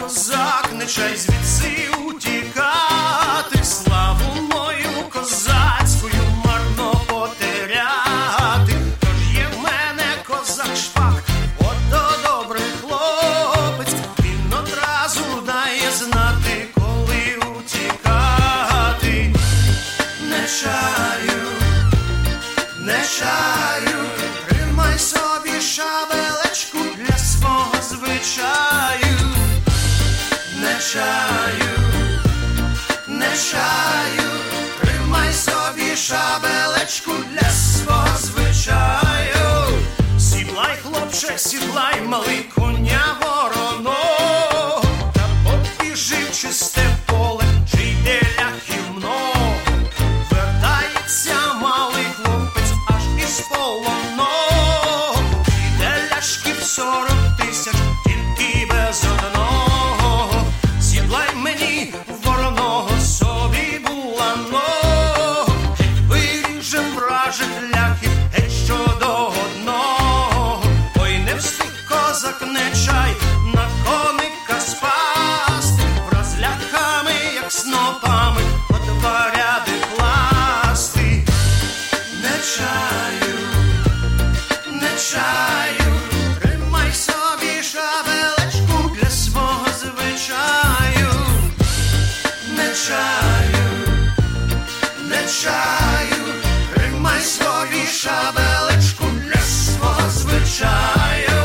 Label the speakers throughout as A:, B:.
A: козак, Нечай звідси утікати, славу мою козацькою марно потеряти. Тож є в мене козак Шпак, ото добрий хлопець, він одразу дає знати, коли утікати. Нечаю, Нечаю, тримай собі шабелечку для свого звичаю. Нечаю, Нечаю, тримай собі шабелечку для свого звичаю. Сідлай, хлопче, сідлай, малий коня вороного, та побіжи в чисте поле, чи йде ляхів много. Вертається малий хлопець аж із полоного, йде ляшків 40 тисяч, тільки без одного. Сідлай мені вороного собі буланого, геть виріжем вражих ляхів, геть щодо одного. Ой, не встиг козак Нечай на коника спасти, враз ляхами, як снопами, по два ряди класти. Нечаю, Нечаю, тримай собі шабелечку для свого звичаю. Нечаю, Нечаю, тримай собі шабелечку для свого звичаю.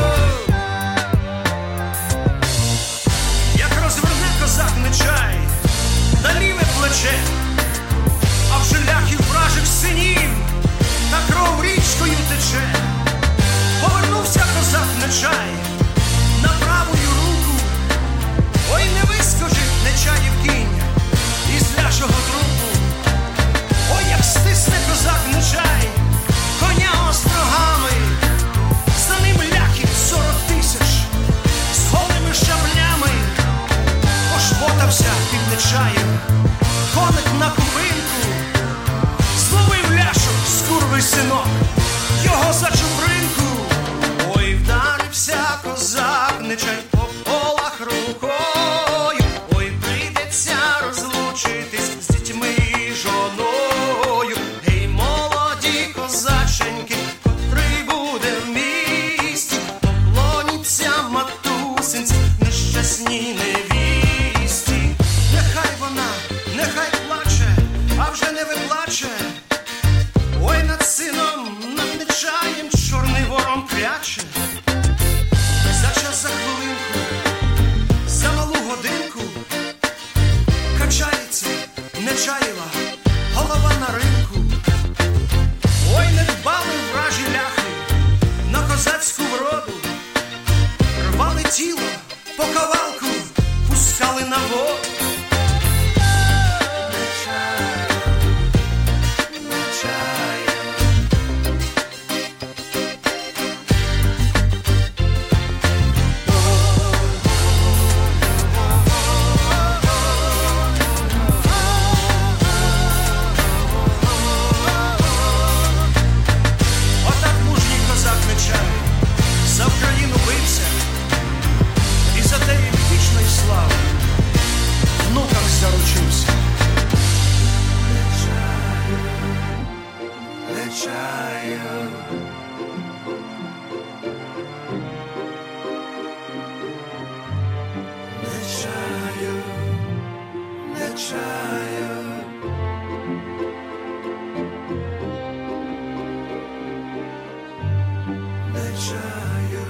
A: Як розверне козак Нечай на ліве плече, а вже ляхів вражих синів, та кров річкою тече. Повернувся козак Нечай на правую руку, ой, не вискочив Нечаїв кінь із ляшого трупу. Ой, як стисне козак Нечай коня острогами, за ним ляхів 40 тисяч з голими шаблями. Пошпотався під Нечаєм коник на купинку, зловив ляшок скурвий синок його за чупринку. Ой, вдарився козак Нечай по полах рукою, ой, прийдеться розлучитись з дітьми і жоною. Гей, молоді козаченьки, котрий буде в місті, поклоніться матусинці нещасній невісті. Нехай вона, нехай плаче, а вже не виплаче. Ой, над сином, над Нечаєм чорний ворон кряче. За час, за хвилинку, за малу годинку качається Нечаєва голова на ринку. Ой, не дбали вражі ляхи на козацьку вроду, рвали тіло по кавалку, пускали на воду. За Україну бився і за те вічної слави внукам заручився. Нечаю, Нечаю, Нечаю, Нечаю. Нечаю,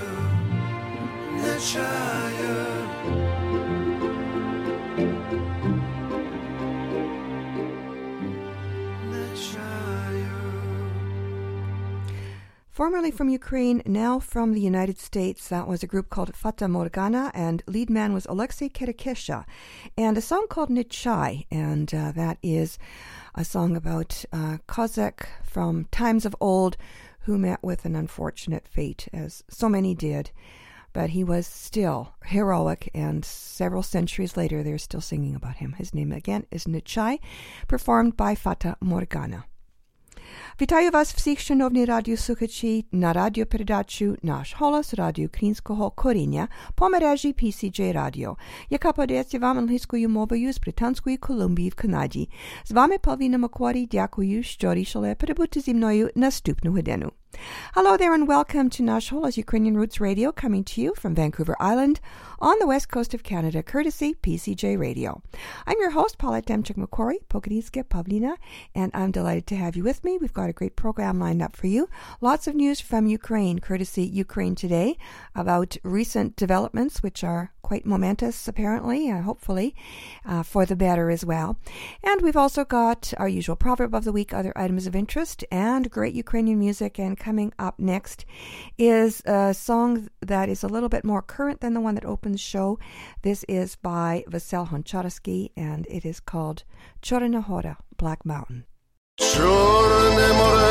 A: Нечаю.
B: Formerly from Ukraine, now from the United States, that was a group called Fata Morgana, and lead man was Alexei Kedekesha, and a song called Nechai, and that is a song about Cossack from times of old who met with an unfortunate fate, as so many did. But he was still heroic, and several centuries later, they're still singing about him. His name, again, is Nechai, performed by Fata Morgana. Вітаю вас всіх, шановні радіослухачі, на радіопередачу «Наш голос» радіо українського коріння по мережі PCJ Radio, яка подається вам англійською мовою з Британської Колумбії в Канаді. З вами Павліна Макварі. Дякую, що рішили перебути зі мною наступну годину. Hello there and welcome to Nash Hola's Ukrainian Roots Radio, coming to you from Vancouver Island on the west coast of Canada, courtesy PCJ Radio. I'm your host, Paula Demchuk-Macquarie, Pokrinske Pavlina, and I'm delighted to have you with me. We've got a great program lined up for you. Lots of news from Ukraine, courtesy Ukraine Today, about recent developments, which are quite momentous, apparently, hopefully, for the better as well. And we've also got our usual proverb of the week, other items of interest, and great Ukrainian music. And coming up next is a song that is a little bit more current than the one that opens the show. This is by Vasyl Honcharsky, and it is called Chorna Hora, Black Mountain.
C: Чорне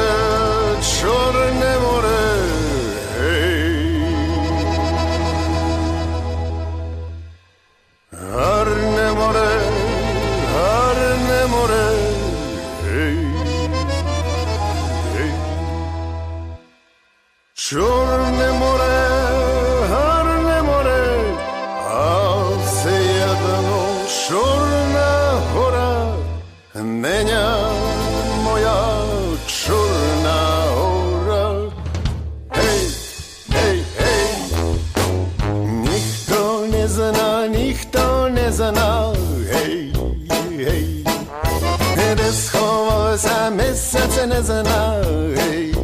C: море, гей. Гарне море, гей. Чорне море, гарне море, а все єдно Чорна гора, неня моя Чорна гора. Гей, гей, гей, ніхто не зна, гей, гей, де сховався місяць не зна, гей.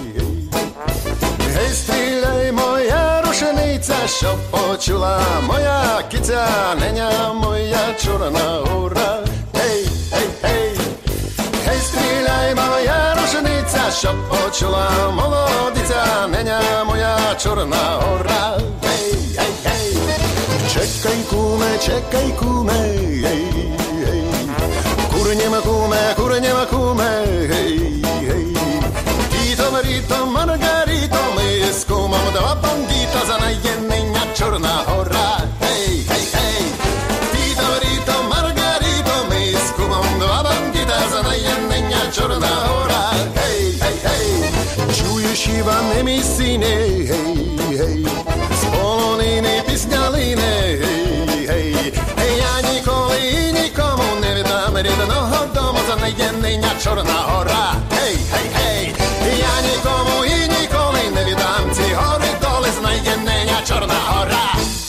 C: Гей, стріляй, моя рушениця, щоб почула моя киця, неня моя Чорна гора. Гей, гей, гей, гей, стріляй, моя рушениця, щоб почула молодиця, неня моя Чорна гора. Гей, гей, гей, чекай, куме, гей, гей, курнєма, куме, гей, гей. Маріто, Маргаріто, ми з кумом два бандіта, за наєднання Чорна гора. Гей, гей, гей, Тіто, Маріто, Маргаріто, ми з кумом два бандіта, за наєднання Чорна гора. Гей, гей, гей, чуєш, Іване, мій сине, гей, гей, з полонини пісня лине, гей, гей, я ніколи і нікому не віддам рідного дому, за наєднання Чорна гора. Гей, гей, гей, я нікому і ніколи не віддам ці гори доли, знайдення Чорна гора.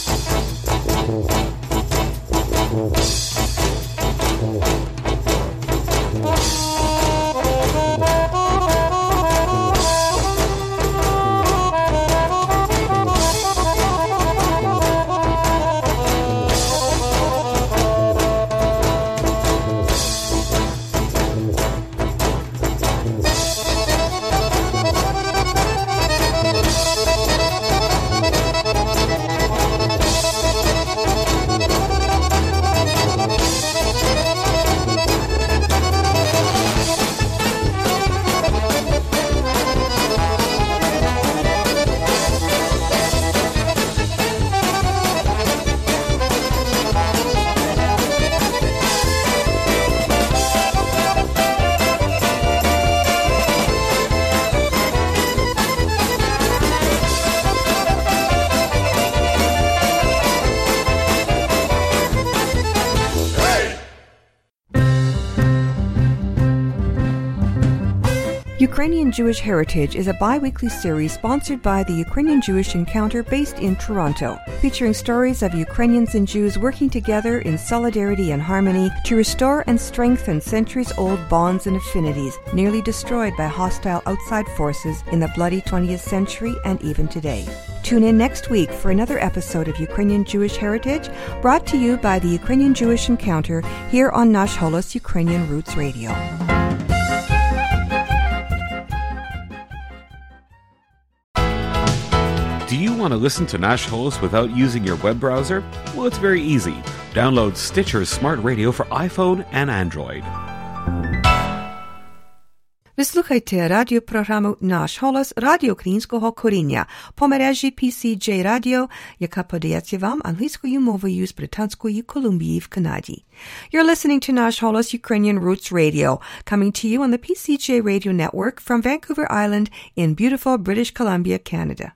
B: Ukrainian Jewish Heritage is a bi-weekly series sponsored by the Ukrainian Jewish Encounter based in Toronto, featuring stories of Ukrainians and Jews working together in solidarity and harmony to restore and strengthen centuries-old bonds and affinities nearly destroyed by hostile outside forces in the bloody 20th century and even today. Tune in next week for another episode of Ukrainian Jewish Heritage, brought to you by the Ukrainian Jewish Encounter here on Nash Hola's Ukrainian Roots Radio.
D: Do you want to listen to Nash Holos without using your web browser? Well, it's very easy. Download Stitcher's Smart Radio for iPhone and Android.
B: Ви слухаєте радіопрограму «Наш голос» Радіо Українського коріння по мережі PCJ Radio, яка подається вам англійською мовою з Британської Колумбії в Канаді. You're listening to «Наш голос» Ukrainian Roots Radio, coming to you on the PCJ Radio Network from Vancouver Island in beautiful British Columbia, Canada.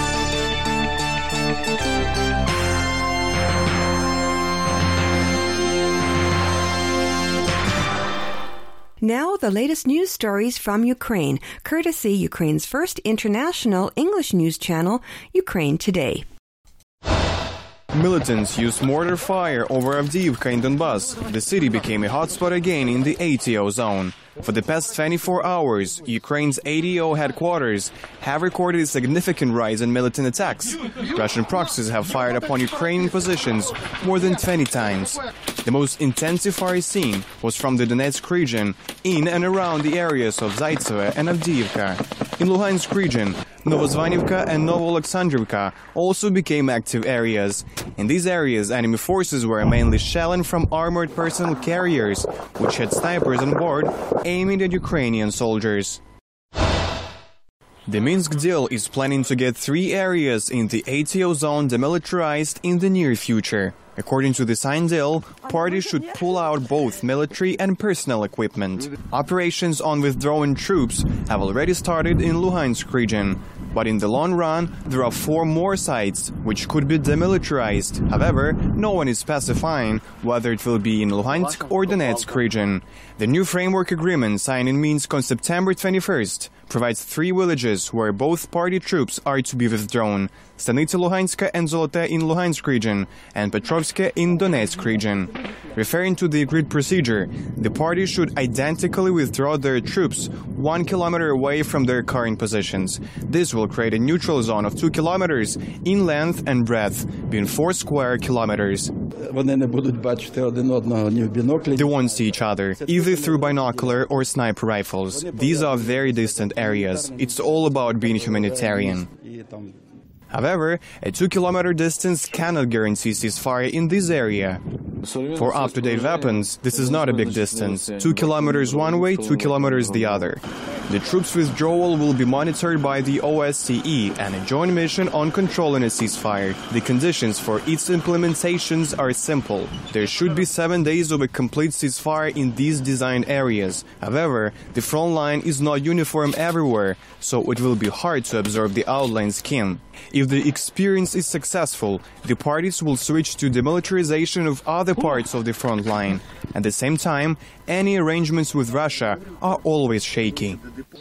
B: Now, the latest news stories from Ukraine, courtesy Ukraine's first international English news channel, Ukraine Today.
E: Militants used mortar fire over Avdiivka in Donbas. The city became a hotspot again in the ATO zone. For the past 24 hours, Ukraine's ATO headquarters have recorded a significant rise in militant attacks. Russian proxies have fired upon Ukrainian positions more than 20 times. The most intensive fire seen was from the Donetsk region, in and around the areas of Zaitsevo and Avdiivka. In Luhansk region, Novozvanivka and Novoalexandrivka also became active areas. In these areas, enemy forces were mainly shelling from armored personnel carriers, which had snipers on board, aiming at Ukrainian soldiers. The Minsk deal is planning to get 3 areas in the ATO zone demilitarized in the near future. According to the signed deal, parties should pull out both military and personnel equipment. Operations on withdrawing troops have already started in Luhansk region, but in the long run, there are 4 more sites which could be demilitarized. However, no one is specifying whether it will be in Luhansk or Donetsk region. The new framework agreement signed in Minsk on September 21st provides 3 villages where both party troops are to be withdrawn: Stanitsa Luhanska and Zolote in Luhansk region, and Petrovske in Donetsk region. Referring to the agreed procedure, the parties should identically withdraw their troops 1 kilometer away from their current positions. This will create a neutral zone of 2 kilometers in length and breadth, being 4 square kilometers. They won't see each other, either through binocular or sniper rifles. These are very distant areas. It's all about being humanitarian. However, a 2-kilometer distance cannot guarantee ceasefire in this area. For up-to-date weapons, this is not a big distance. 2 kilometers one way, 2 kilometers the other. The troops' withdrawal will be monitored by the OSCE and a joint mission on controlling a ceasefire. The conditions for its implementations are simple. There should be 7 days of a complete ceasefire in these designed areas. However, the front line is not uniform everywhere, so it will be hard to observe the outline scheme. If the experience is successful, the parties will switch to demilitarization of other parts of the front line. At the same time, any arrangements with Russia are always shaky.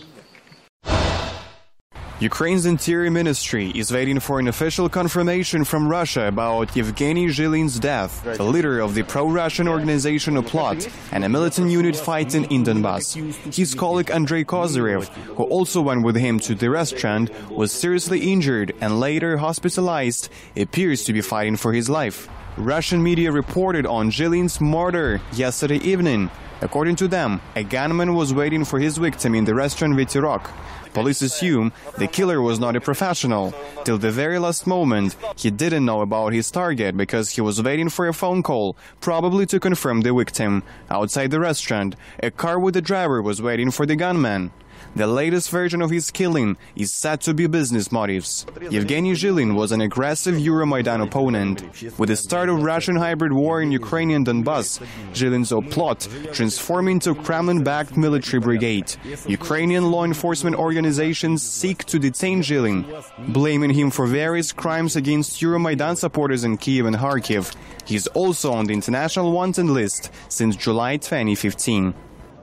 E: Ukraine's Interior Ministry is waiting for an official confirmation from Russia about Yevgeny Zhilin's death, the leader of the pro-Russian organization Oplot and a militant unit fighting in Donbas. His colleague Andrei Kozyrev, who also went with him to the restaurant, was seriously injured and later hospitalized, appears to be fighting for his life. Russian media reported on Zhilin's murder yesterday evening. According to them, a gunman was waiting for his victim in the restaurant Veterok. Police assume the killer was not a professional. Till the very last moment, he didn't know about his target because he was waiting for a phone call, probably to confirm the victim. Outside the restaurant, a car with the driver was waiting for the gunman. The latest version of his killing is said to be business motives. Yevgeny Zhilin was an aggressive Euromaidan opponent. With the start of Russian hybrid war in Ukrainian Donbas, Zhilin's Oplot transformed into a Kremlin-backed military brigade. Ukrainian law enforcement organizations seek to detain Zhilin, blaming him for various crimes against Euromaidan supporters in Kyiv and Kharkiv. He is also on the international wanted list since July 2015.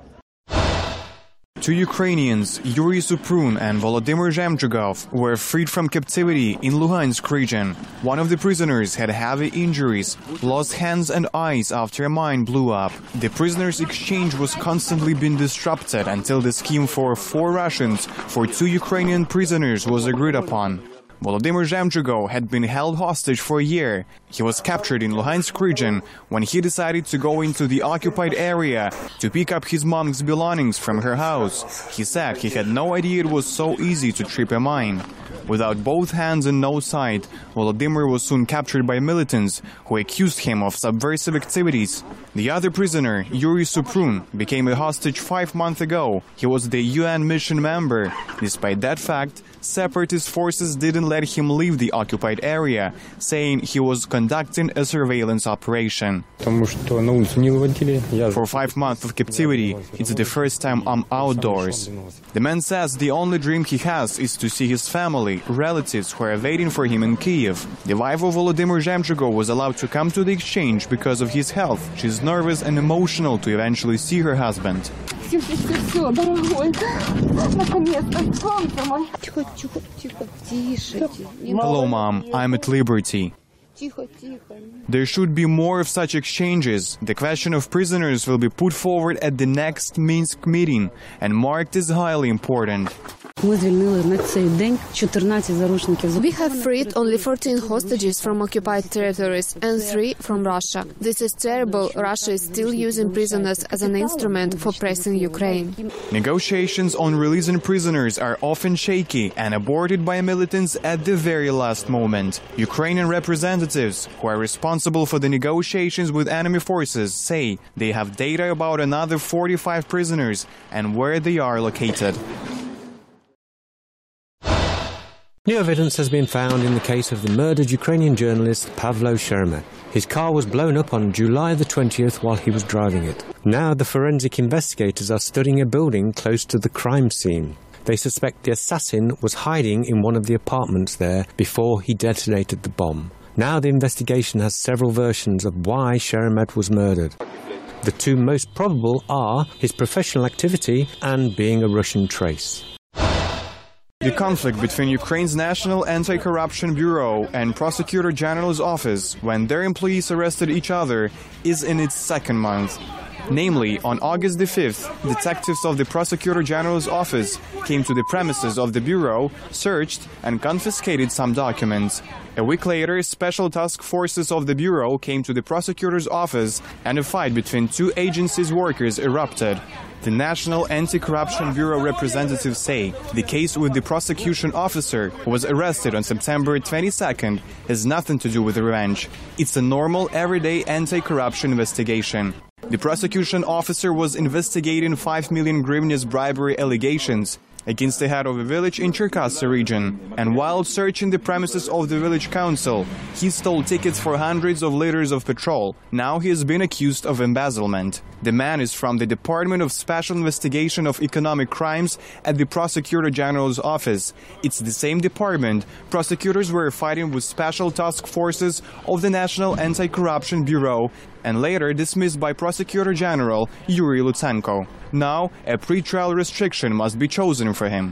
E: 2 Ukrainians, Yuri Suprun and Volodymyr Zhemchugov, were freed from captivity in Luhansk region. One of the prisoners had heavy injuries, lost hands and eyes after a mine blew up. The prisoners' exchange was constantly being disrupted until the scheme for 4 Russians for 2 Ukrainian prisoners was agreed upon. Volodymyr Zhemchugov had been held hostage for a year. He was captured in Luhansk region when he decided to go into the occupied area to pick up his mom's belongings from her house. He said he had no idea it was so easy to trip a mine. Without both hands and no sight, Volodymyr was soon captured by militants who accused him of subversive activities. The other prisoner, Yuri Suprun, became a hostage 5 months ago. He was the UN mission member. Despite that fact, separatist forces didn't let him leave the occupied area, saying he was conducting a surveillance operation. For 5 months of captivity, it's the first time I'm outdoors. The man says the only dream he has is to see his family, relatives who are waiting for him in Kiev. The wife of Volodymyr Zemchenko was allowed to come to the exchange because of his health. She's nervous and emotional to eventually see her husband. Hello, Mom. I'm at liberty. There should be more of such exchanges. The question of prisoners will be put forward at the next Minsk meeting and marked as highly important.
F: We have freed only 14 hostages from occupied territories and 3 from Russia. This is terrible. Russia is still using prisoners as an instrument for pressing Ukraine.
E: Negotiations on releasing prisoners are often shaky and aborted by militants at the very last moment. Ukrainian representatives, who are responsible for the negotiations with enemy forces, say they have data about another 45 prisoners and where they are located.
G: New evidence has been found in the case of the murdered Ukrainian journalist Pavlo Sheremet. His car was blown up on July the 20th while he was driving it. Now the forensic investigators are studying a building close to the crime scene. They suspect the assassin was hiding in one of the apartments there before he detonated the bomb. Now the investigation has several versions of why Sheremet was murdered. The 2 most probable are his professional activity and being a Russian trace.
E: The conflict between Ukraine's National Anti-Corruption Bureau and Prosecutor General's office, when their employees arrested each other, is in its 2nd month. Namely, on August the 5th, detectives of the Prosecutor General's office came to the premises of the Bureau, searched and confiscated some documents. A week later, special task forces of the Bureau came to the prosecutor's office and a fight between 2 agencies' workers erupted. The National Anti-Corruption Bureau representatives say the case with the prosecution officer who was arrested on September 22nd has nothing to do with revenge. It's a normal, everyday anti-corruption investigation. The prosecution officer was investigating 5 million hryvnias bribery allegations against the head of a village in Cherkasy region, and while searching the premises of the village council, he stole tickets for hundreds of liters of petrol. Now he has been accused of embezzlement. The man is from the Department of Special Investigation of Economic Crimes at the Prosecutor General's office. It's the same department prosecutors were fighting with special task forces of the National Anti-Corruption Bureau and later dismissed by Prosecutor General Yuri Lutsenko. Now, a pre-trial restriction must be chosen for him.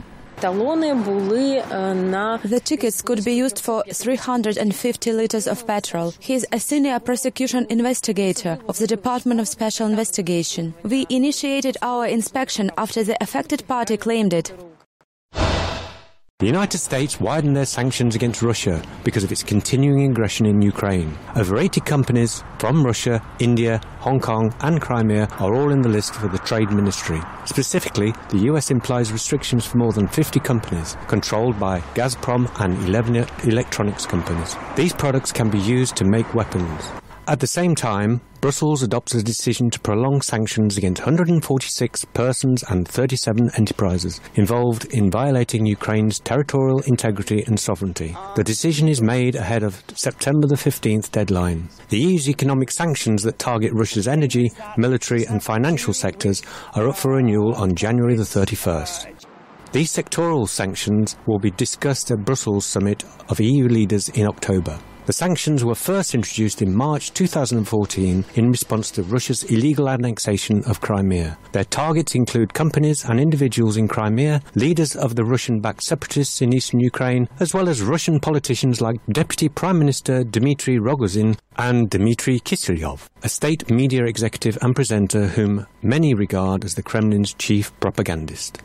H: The tickets could be used for 350 liters of petrol. He is a senior prosecution investigator of the Department of Special Investigation. We initiated our inspection after the affected party claimed it.
G: The United States widened their sanctions against Russia because of its continuing aggression in Ukraine. Over 80 companies from Russia, India, Hong Kong and Crimea are all in the list for the Trade Ministry. Specifically, the US implies restrictions for more than 50 companies, controlled by Gazprom and 11 electronics companies. These products can be used to make weapons. At the same time, Brussels adopts a decision to prolong sanctions against 146 persons and 37 enterprises involved in violating Ukraine's territorial integrity and sovereignty. The decision is made ahead of September the 15th deadline. The EU's economic sanctions that target Russia's energy, military and financial sectors are up for renewal on January the 31st. These sectoral sanctions will be discussed at Brussels summit of EU leaders in October. The sanctions were first introduced in March 2014 in response to Russia's illegal annexation of Crimea. Their targets include companies and individuals in Crimea, leaders of the Russian-backed separatists in eastern Ukraine, as well as Russian politicians like Deputy Prime Minister Dmitry Rogozin and Dmitry Kiselyov, a state media executive and presenter whom many regard as the Kremlin's chief propagandist.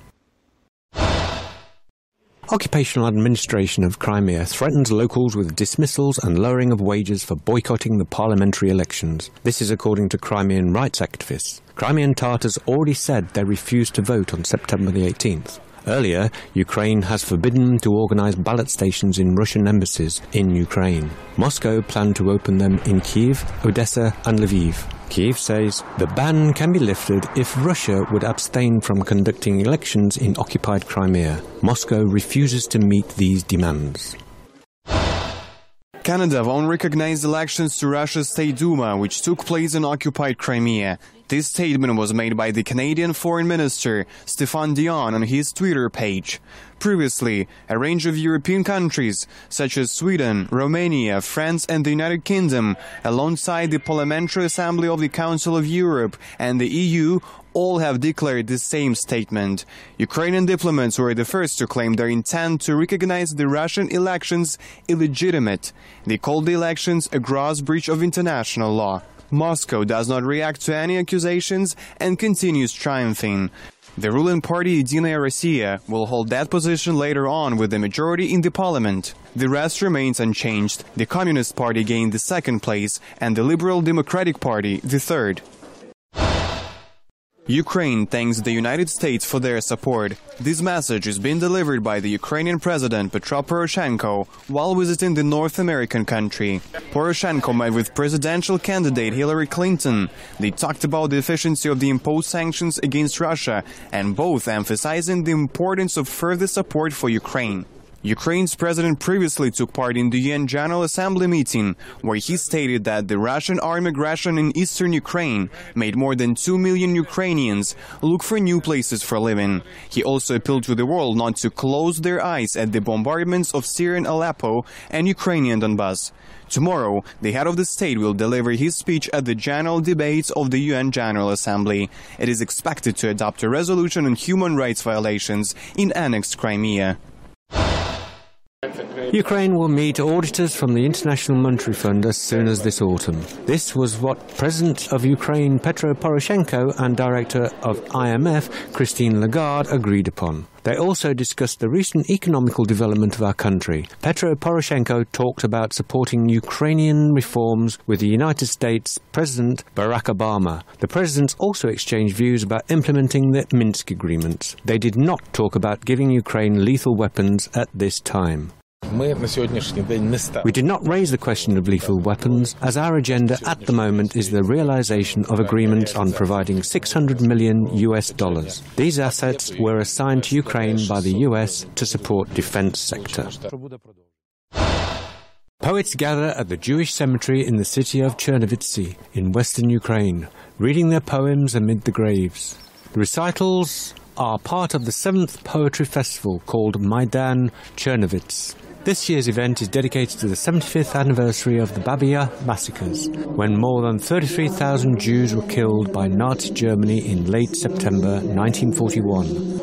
G: Occupational administration of Crimea threatens locals with dismissals and lowering of wages for boycotting the parliamentary elections. This is according to Crimean rights activists. Crimean Tatars already said they refused to vote on September the 18th. Earlier, Ukraine has forbidden them to organize ballot stations in Russian embassies in Ukraine. Moscow planned to open them in Kyiv, Odessa and Lviv. Kyiv says the ban can be lifted if Russia would abstain from conducting elections in occupied Crimea. Moscow refuses to meet these demands.
E: Canada won't recognize elections to Russia's State Duma, which took place in occupied Crimea. This statement was made by the Canadian Foreign Minister, Stéphane Dion, on his Twitter page. Previously, a range of European countries, such as Sweden, Romania, France and the United Kingdom, alongside the Parliamentary Assembly of the Council of Europe and the EU, all have declared the same statement. Ukrainian diplomats were the first to claim their intent to recognize the Russian elections illegitimate. They called the elections a gross breach of international law. Moscow does not react to any accusations and continues triumphing. The ruling party, Единая Россия, will hold that position later on with the majority in the parliament. The rest remains unchanged. The Communist Party gained the second place and the Liberal Democratic Party the third. Ukraine thanks the United States for their support. This message is being delivered by the Ukrainian President Petro Poroshenko while visiting the North American country. Poroshenko met with presidential candidate Hillary Clinton. They talked about the efficiency of the imposed sanctions against Russia and both emphasizing the importance of further support for Ukraine. Ukraine's president previously took part in the UN General Assembly meeting, where he stated that the Russian armed aggression in eastern Ukraine made more than 2 million Ukrainians look for new places for living. He also appealed to the world not to close their eyes at the bombardments of Syrian Aleppo and Ukrainian Donbass. Tomorrow, the head of the state will deliver his speech at the general debates of the UN General Assembly. It is expected to adopt a resolution on human rights violations in annexed Crimea.
G: Ukraine will meet auditors from the International Monetary Fund as soon as this autumn. This was what President of Ukraine Petro Poroshenko and Director of IMF Christine Lagarde agreed upon. They also discussed the recent economical development of our country. Petro Poroshenko talked about supporting Ukrainian reforms with the United States President Barack Obama. The presidents also exchanged views about implementing the Minsk agreements. They did not talk about giving Ukraine lethal weapons at this time. We did not raise the question of lethal weapons, as our agenda at the moment is the realization of agreements on providing $600 million. These assets were assigned to Ukraine by the US to support defense sector. Poets gather at the Jewish cemetery in the city of Chernovitsy in western Ukraine, reading their poems amid the graves. The recitals are part of the 7th Poetry Festival called Maidan Chernovitz. This year's event is dedicated to the 75th anniversary of the Babi Yar massacres, when more than 33,000 Jews were killed by Nazi Germany in late September 1941.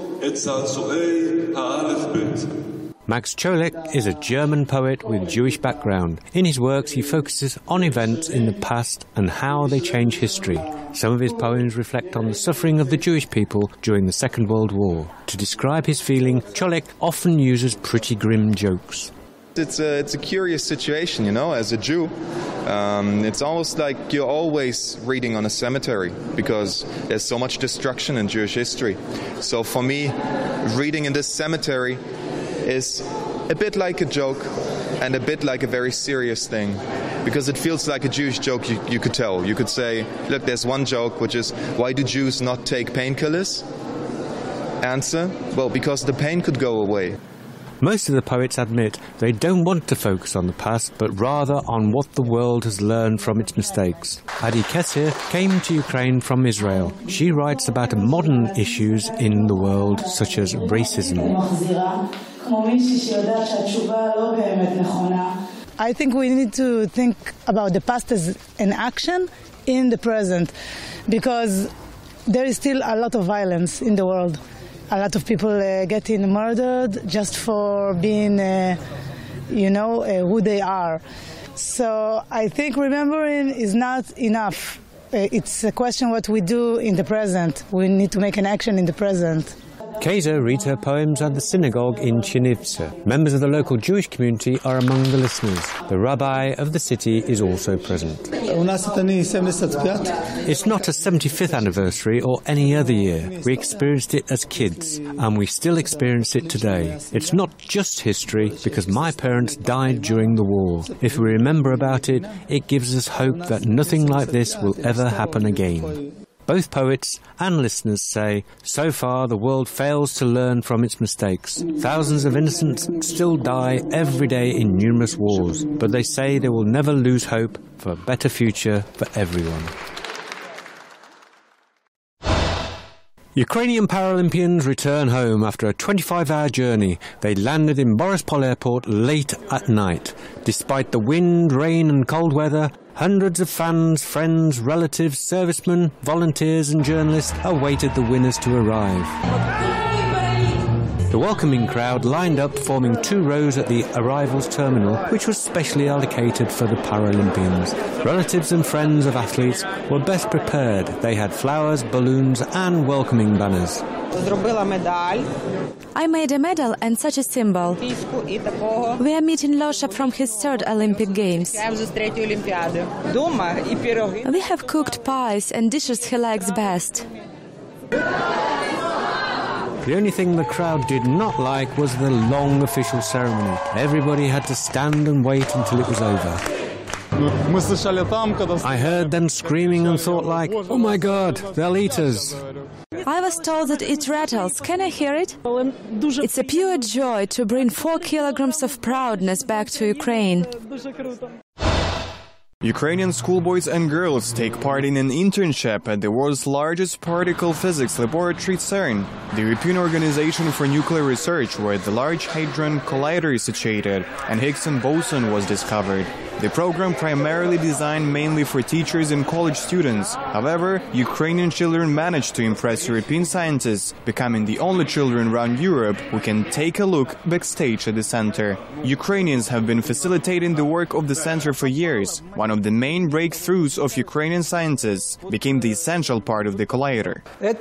G: Max Cholek is a German poet with Jewish background. In his works, he focuses on events in the past and how they change history. Some of his poems reflect on the suffering of the Jewish people during the Second World War. To describe his feeling, Cholek often uses pretty grim jokes.
I: It's a curious situation, you know, as a Jew. It's almost like you're always reading on a cemetery because there's so much destruction in Jewish history. So for me, reading in this cemetery is a bit like a joke and a bit like a very serious thing, because it feels like a Jewish joke you could tell. You could say, look, there's one joke, which is, why do Jews not take painkillers? Answer, well, because the pain could go away.
G: Most of the poets admit they don't want to focus on the past, but rather on what the world has learned from its mistakes. Adi Kesir came to Ukraine from Israel. She writes about modern issues in the world, such as racism.
J: I think we need to think about the past as an action in the present, because there is still a lot of violence in the world. A lot of people getting murdered just for being, who they are. So I think remembering is not enough. It's a question what we do in the present. We need to make an action in the present.
G: Keza reads her poems at the synagogue in Chernivtsi. Members of the local Jewish community are among the listeners. The rabbi of the city is also present. It's not a 75th anniversary or any other year. We experienced it as kids, and we still experience it today. It's not just history, because my parents died during the war. If we remember about it, it gives us hope that nothing like this will ever happen again. Both poets and listeners say, so far the world fails to learn from its mistakes. Thousands of innocents still die every day in numerous wars, but they say they will never lose hope for a better future for everyone. Ukrainian Paralympians return home after a 25-hour journey. They landed in Borispol Airport late at night. Despite the wind, rain and cold weather, hundreds of fans, friends, relatives, servicemen, volunteers and journalists awaited the winners to arrive. The welcoming crowd lined up, forming 2 rows at the arrivals terminal, which was specially allocated for the Paralympians. Relatives and friends of athletes were best prepared. They had flowers, balloons and welcoming banners.
H: I made a medal and such a symbol. We are meeting Losha from his 3rd Olympic Games. We have cooked pies and dishes he likes best.
G: The only thing the crowd did not like was the long official ceremony. Everybody had to stand and wait until it was over. I heard them screaming and thought like, oh my God, they'll eat us.
H: I was told that it rattles. Can I hear it? It's a pure joy to bring 4 kilograms of proudness back to Ukraine.
E: Ukrainian schoolboys and girls take part in an internship at the world's largest particle physics laboratory, CERN, the European Organization for Nuclear Research, where the Large Hadron Collider is situated and Higgs boson was discovered. The program primarily designed mainly for teachers and college students. However, Ukrainian children managed to impress European scientists, becoming the only children around Europe who can take a look backstage at the center. Ukrainians have been facilitating the work of the center for years. One of the main breakthroughs of Ukrainian scientists became the essential part of the collider.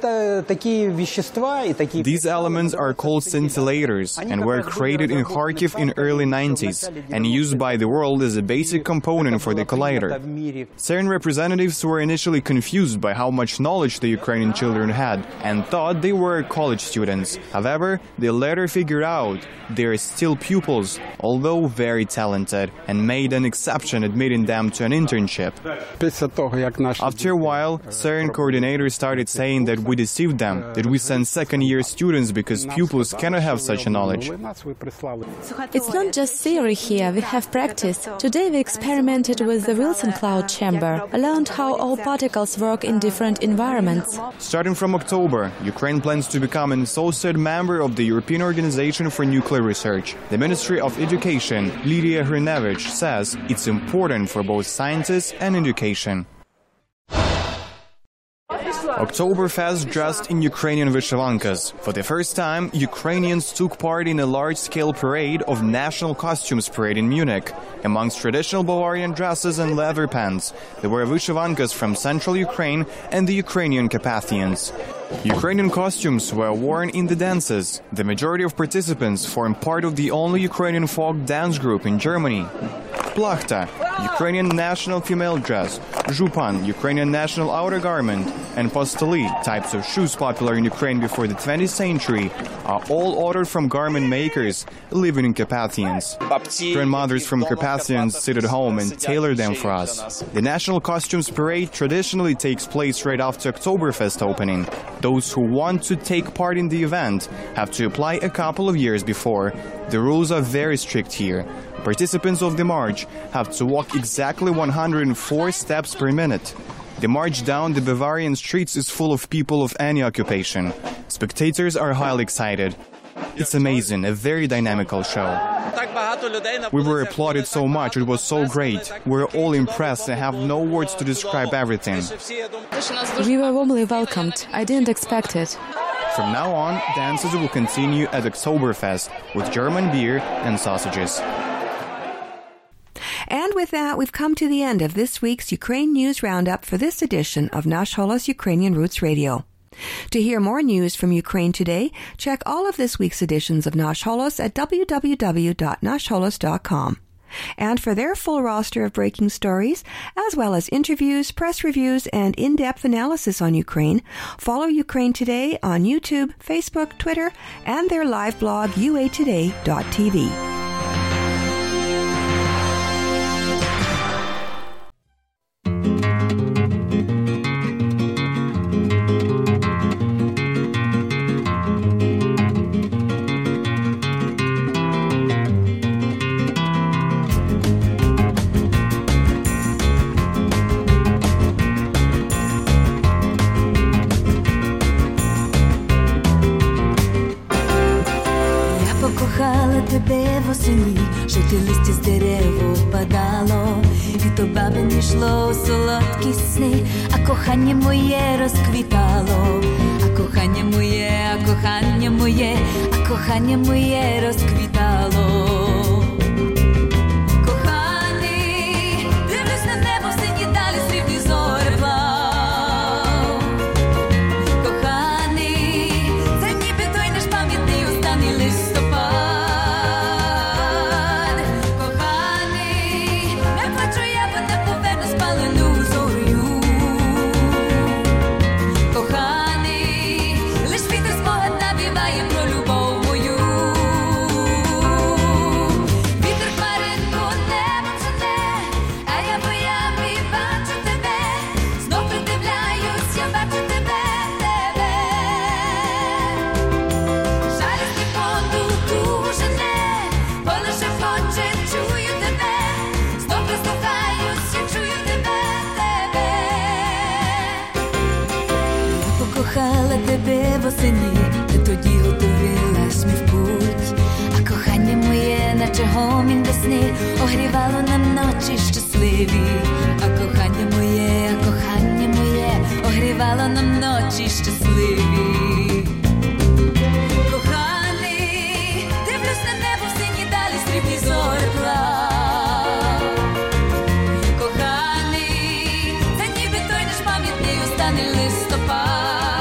E: These elements are called scintillators and were created in Kharkiv in early 90s and used by the world as a basic component for the collider. CERN representatives were initially confused by how much knowledge the Ukrainian children had and thought they were college students. However, they later figured out they are still pupils, although very talented, and made an exception admitting them to an internship. After a while, CERN coordinators started saying that we deceived them, that we send second-year students because pupils cannot have such a knowledge.
H: It's not just theory here, we have practice. Today we experimented with the Wilson cloud chamber, learned how all particles work in different environments.
E: Starting from October, Ukraine plans to become an associate member of the European Organization for Nuclear Research. The Ministry of Education, Lidia Hrinevich, says it's important for both scientists and education. Oktoberfest dressed in Ukrainian vyshyvankas. For the first time, Ukrainians took part in a large-scale parade of national costumes parade in Munich. Amongst traditional Bavarian dresses and leather pants, there were vyshyvankas from central Ukraine and the Ukrainian Carpathians. Ukrainian costumes were worn in the dances. The majority of participants formed part of the only Ukrainian folk dance group in Germany. Plachta, Ukrainian national female dress, Zhupan, Ukrainian national outer garment, and postoli, types of shoes popular in Ukraine before the 20th century, are all ordered from garment makers living in Carpathians. Grandmothers from Carpathians sit at home and tailor them for us. The National Costumes Parade traditionally takes place right after Oktoberfest opening. Those who want to take part in the event have to apply a couple of years before. The rules are very strict here. Participants of the march have to walk exactly 104 steps per minute. The march down the Bavarian streets is full of people of any occupation. Spectators are highly excited. It's amazing, a very dynamical show. We were applauded so much, it was so great. We're all impressed and have no words to describe everything.
H: We were warmly welcomed. I didn't expect it.
E: From now on, dances will continue at Oktoberfest with German beer and sausages.
B: And with that, we've come to the end of this week's Ukraine News Roundup for this edition of Nash Holos Ukrainian Roots Radio. To hear more news from Ukraine today, check all of this week's editions of Nash Holos at www.nashholos.com. And for their full roster of breaking stories, as well as interviews, press reviews, and in-depth analysis on Ukraine, follow Ukraine Today on YouTube, Facebook, Twitter, and their live blog, uatoday.tv.
K: Тебе восені, жовті листя з дерев опадало, і то бабині йшло у солодкі сни, а кохання моє розквітало, а кохання моє, а кохання моє, а кохання моє розквітало. Коханий, дивлюсь на небо, в сині далі срібні зореплав. Коханий, це ніби той наш пам'ятний останній листопад. Тебе восені, ти тоді готувалась мій в путь, а кохання моє, наче гомін весни, огрівало нам ночі щасливі, а кохання моє, огрівало нам ночі щасливі. Коханий, дивлюсь на небо, в сині далі срібні зореплав. Коханий, це ніби той наш пам'ятний останній листопад.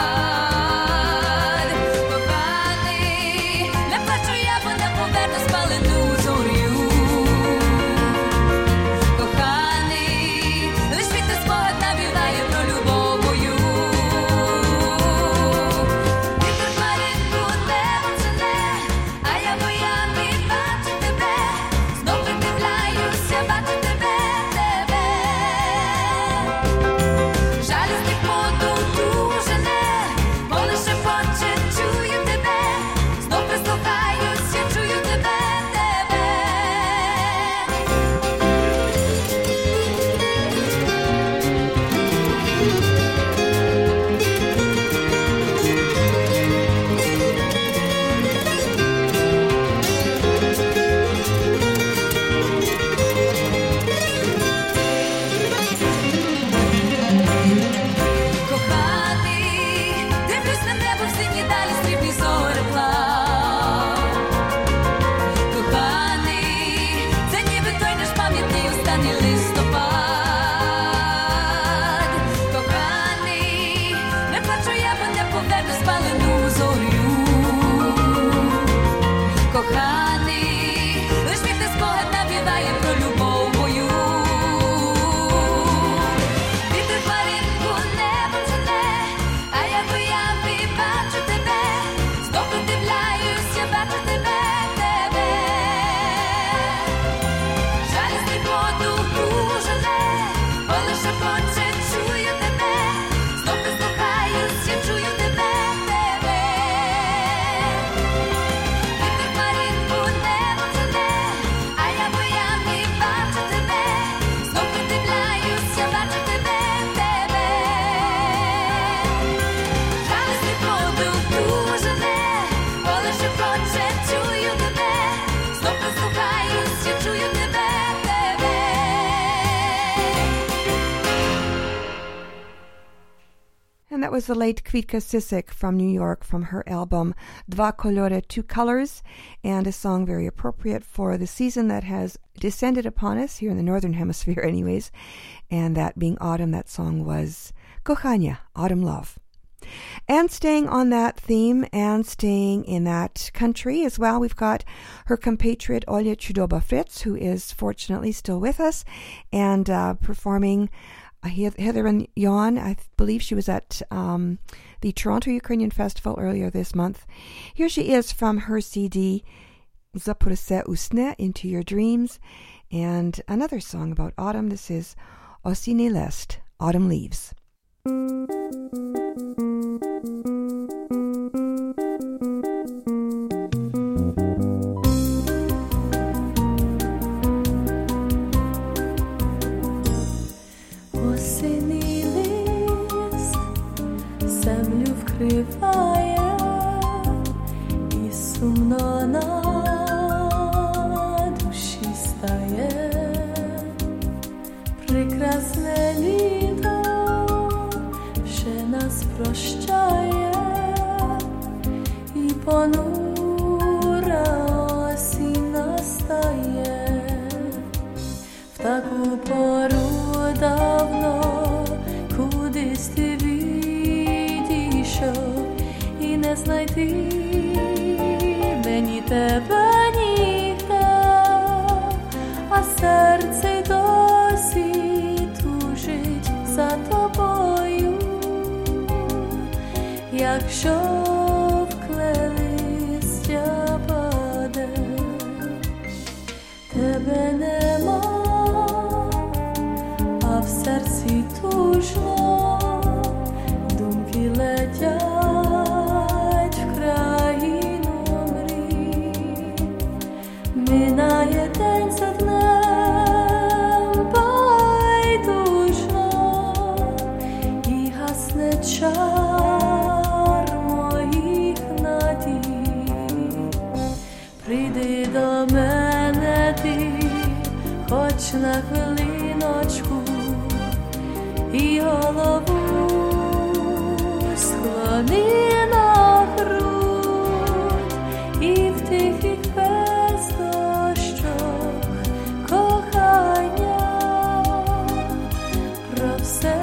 B: And that was the late Kvitka Sisek from New York from her album Dva Kolory, Two Colors, and a song very appropriate for the season that has descended upon us here in the Northern Hemisphere anyways, and that being autumn, that song was Kochania, Autumn Love. And staying on that theme and staying in that country as well, we've got her compatriot Olya Chudoba-Fritz, who is fortunately still with us and performing Heather and Jan. I believe she was at the Toronto Ukrainian Festival earlier this month. Here she is from her CD Zaprosi Usne, Into Your Dreams, and another song about autumn. This is Osiny Lest, Autumn Leaves.
K: Осінній лист землю вкриває і сумно на душі стає. Прекрасне літо вже нас прощає, і понура осінь настає. В таку пору давно кудись ти відійшов, і не знайти мені тебе ніде, а серце досі тужить за тобою. Якщо вкле листя паде, тебе нема, а в серці тужно, думки летять в країну мрій. Минає день за днем байдужно, і гасне чар моїх надій. Прийди до мене ти, хоч на хвилиночку, і голову склони на грудь, і в тихих бездощах кохання про все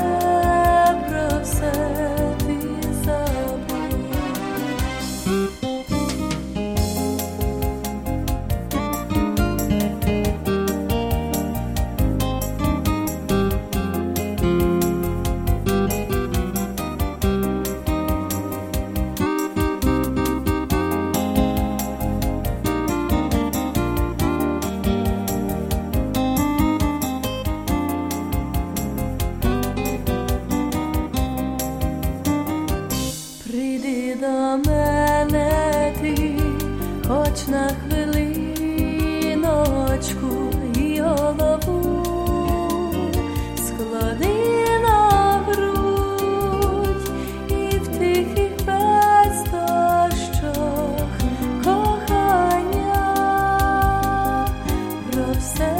K: ти забудь. Прийди до мене ти, хоч на хвилиночку, і голову склади на грудь, і в тихих бездощах кохання про все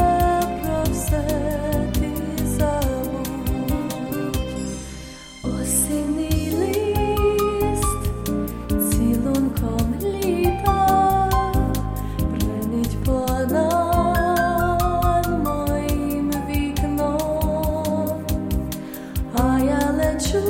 K: ти забудь. Осінній лист цілунком літа бренить понад моїм вікном, а я лечу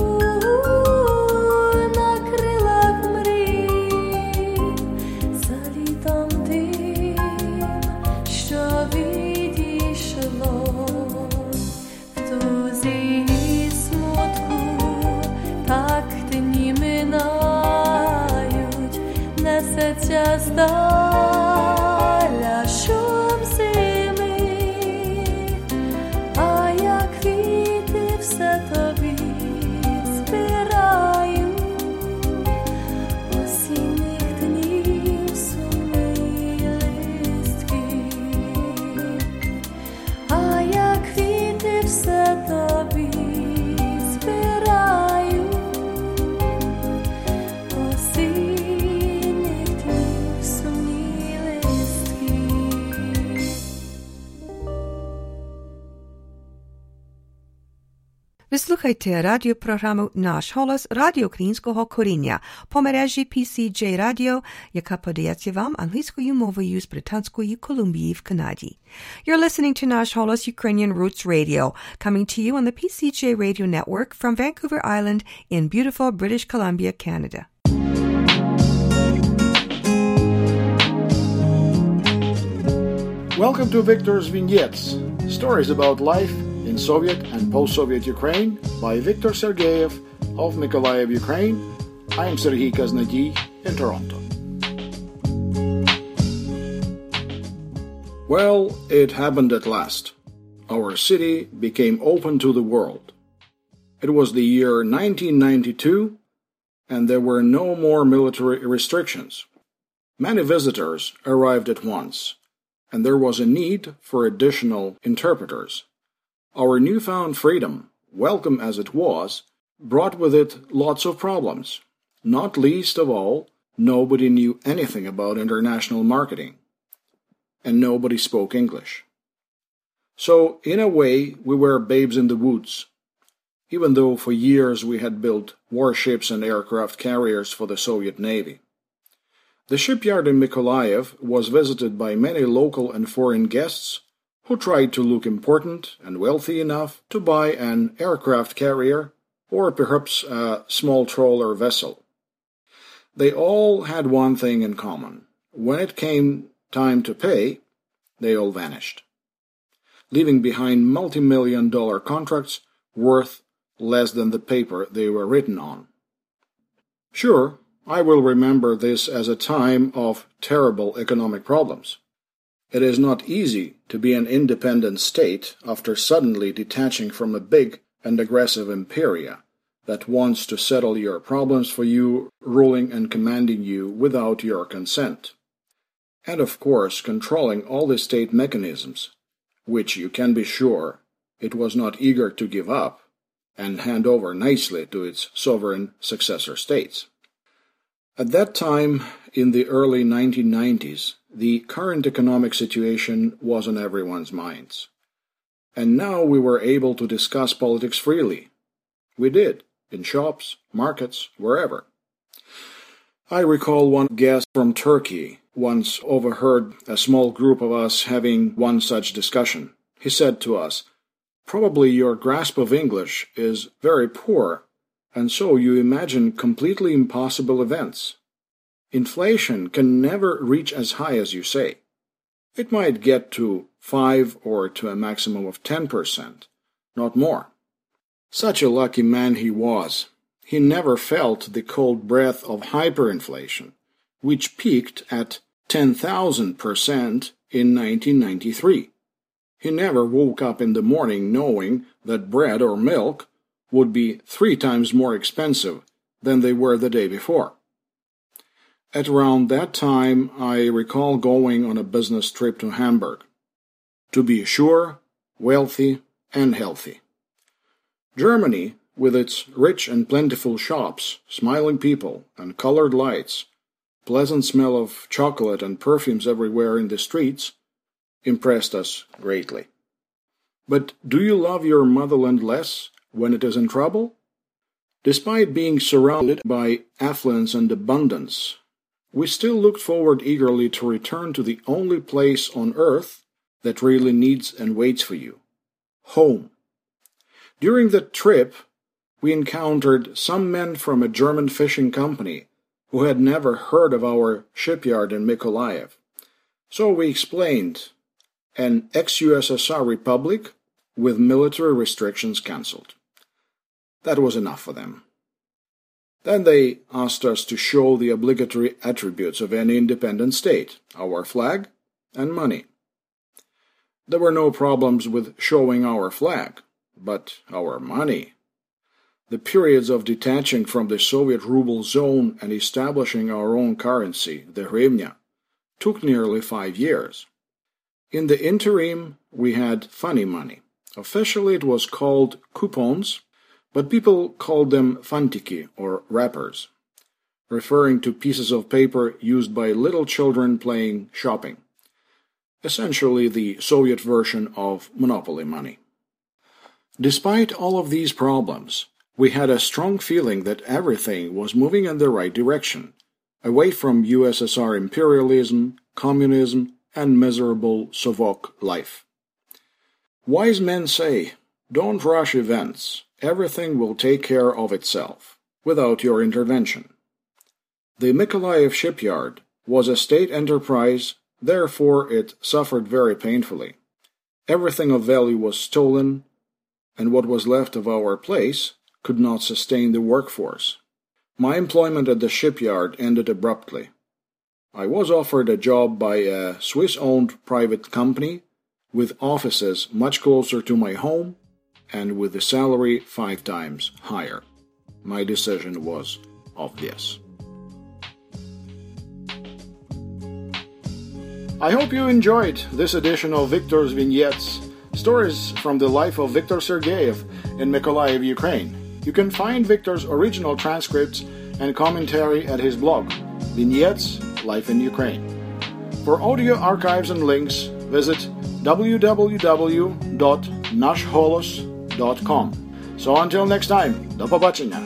K: на крилах мрій за літом тим, що відійшло. В тузі і смутку так дні минають, несеться здаля шум зими, а я квіти все тобі збираю. Осінніх днів сумні листки, а я квіти все тобі збираю. Осінніх днів сумні листки.
B: Ви слухаєте радіопрограму «Наш голос» Радіо Українського коріння по мережі PCJ Radio, яка подається вам англійською мовою з Британської Колумбії в Канаді. You're listening to «Наш голос» Ukrainian Roots Radio, coming to you on the PCJ Radio Network from Vancouver Island in beautiful British Columbia, Canada.
L: Welcome to Victor's Vignettes, stories about life in Soviet and post-Soviet Ukraine by Viktor Sergeyev of Mykolaiv, Ukraine. I am Serhiy Kaznady in Toronto. Well, it happened at last. Our city became open to the world. It was the year 1992, and there were no more military restrictions. Many visitors arrived at once, and there was a need for additional interpreters. Our newfound freedom, welcome as it was, brought with it lots of problems. Not least of all, nobody knew anything about international marketing, and nobody spoke English. So, in a way, we were babes in the woods, even though for years we had built warships and aircraft carriers for the Soviet Navy. The shipyard in Mykolaiv was visited by many local and foreign guests who tried to look important and wealthy enough to buy an aircraft carrier or perhaps a small trawler vessel. They all had one thing in common. When it came time to pay, they all vanished, leaving behind multi-million-dollar contracts worth less than the paper they were written on. Sure, I will remember this as a time of terrible economic problems. It is not easy to be an independent state after suddenly detaching from a big and aggressive imperia that wants to settle your problems for you, ruling and commanding you without your consent. And of course controlling all the state mechanisms, which you can be sure it was not eager to give up and hand over nicely to its sovereign successor states. At that time, in the early 1990s, the current economic situation was on everyone's minds. And now we were able to discuss politics freely. We did, in shops, markets, wherever. I recall one guest from Turkey once overheard a small group of us having one such discussion. He said to us, "Probably your grasp of English is very poor, and so you imagine completely impossible events. Inflation can never reach as high as you say. It might get to 5 or to a maximum of 10%, not more." Such a lucky man he was. He never felt the cold breath of hyperinflation, which peaked at 10,000% in 1993. He never woke up in the morning knowing that bread or milk would be 3 times more expensive than they were the day before. At around that time, I recall going on a business trip to Hamburg. To be sure, wealthy and healthy. Germany, with its rich and plentiful shops, smiling people, and colored lights, pleasant smell of chocolate and perfumes everywhere in the streets, impressed us greatly. But do you love your motherland less when it is in trouble? Despite being surrounded by affluence and abundance, we still looked forward eagerly to return to the only place on earth that really needs and waits for you: home. During the trip, we encountered some men from a German fishing company who had never heard of our shipyard in Mykolaiv. So we explained: an ex-USSR republic with military restrictions cancelled. That was enough for them. Then they asked us to show the obligatory attributes of any independent state: our flag and money. There were no problems with showing our flag, but our money. The periods of detaching from the Soviet ruble zone and establishing our own currency, the hryvnia, took nearly 5 years. In the interim, we had funny money. Officially it was called coupons, but people called them fantiki, or wrappers, referring to pieces of paper used by little children playing shopping. Essentially the Soviet version of monopoly money. Despite all of these problems, we had a strong feeling that everything was moving in the right direction, away from USSR imperialism, communism, and miserable Sovok life. Wise men say, don't rush events, everything will take care of itself, without your intervention. The Mykolaiv shipyard was a state enterprise, therefore it suffered very painfully. Everything of value was stolen, and what was left of our place could not sustain the workforce. My employment at the shipyard ended abruptly. I was offered a job by a Swiss-owned private company with offices much closer to my home and with the salary 5 times higher. My decision was obvious. I hope you enjoyed this edition of Victor's Vignettes, stories from the life of Viktor Sergeyev in Mykolaiv, Ukraine. You can find Victor's original transcripts and commentary at his blog, Vignettes, Life in Ukraine. For audio archives and links, visit www.nashholos.com. So until next time, do побачення!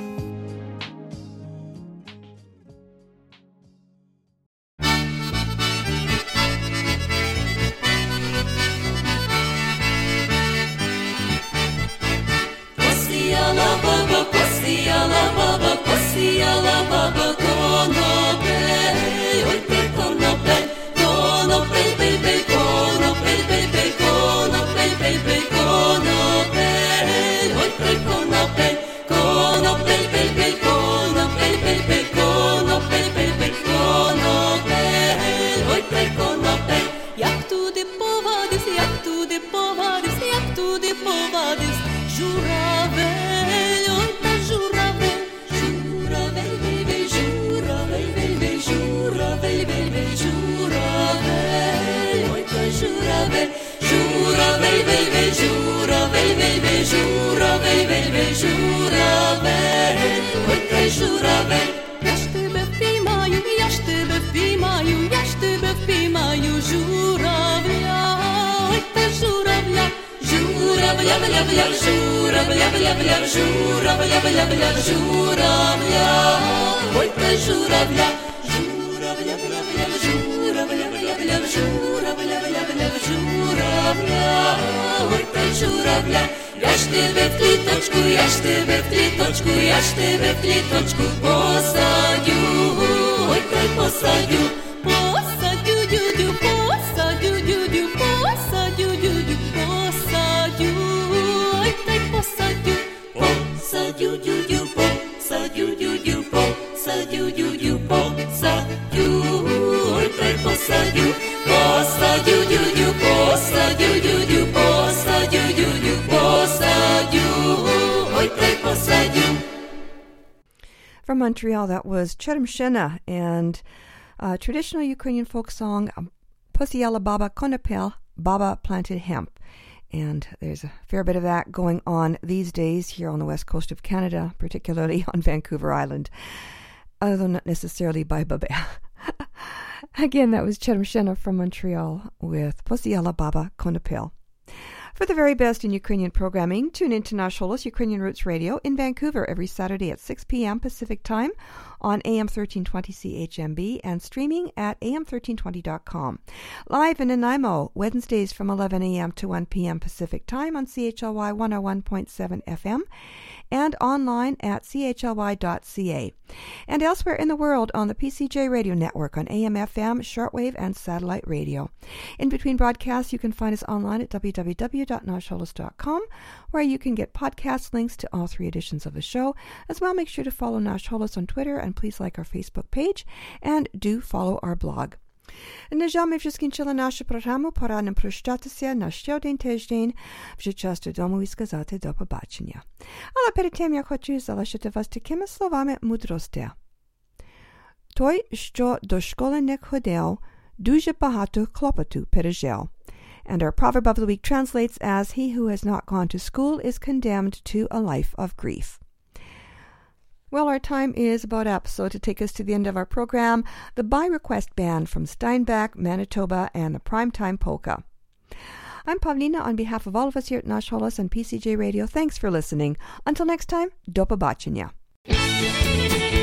L: From Montreal, that was Cheremshina and traditional Ukrainian folk song, Posiala Baba Konopel, Baba Planted Hemp. And there's a fair bit of that going on these days here on the west coast of Canada, particularly on Vancouver Island, although not necessarily by Baba. Again, that was Cheremshina from Montreal with Posiala Baba Konopel. For the very best in Ukrainian programming, tune in to Nash Holos Ukrainian Roots Radio in Vancouver every Saturday at 6 p.m. Pacific Time on AM 1320 CHMB and streaming at am1320.com. Live in Nanaimo, Wednesdays from 11 a.m. to 1 p.m. Pacific Time on CHLY 101.7 FM and online at chly.ca. And elsewhere in the world on the PCJ Radio Network on AM, FM, shortwave, and satellite radio. In between broadcasts, you can find us online at www.nashholos.com, where you can get podcast links to all 3 editions of the show. As well, make sure to follow Nash Holos on Twitter, and please like our Facebook page, and do follow our blog. На жаль, ми вже скінчили нашу програму, пора нам прощатися на ще один тиждень, вже час додому і сказати до побачення. Але перед тим я хочу залишити вас такими словами мудрості. Той, що до школи не ходив, дуже багато клопоту пережив. And our proverb of the week translates as, he who has not gone to school is condemned to a life of grief. Well, our time is about up, so to take us to the end of our program, the By Request Band from Steinbach, Manitoba, and the Primetime Polka.
B: I'm Pavlina on behalf of all of us here at Nash Holos and PCJ Radio. Thanks for listening. Until next time, do pobачення.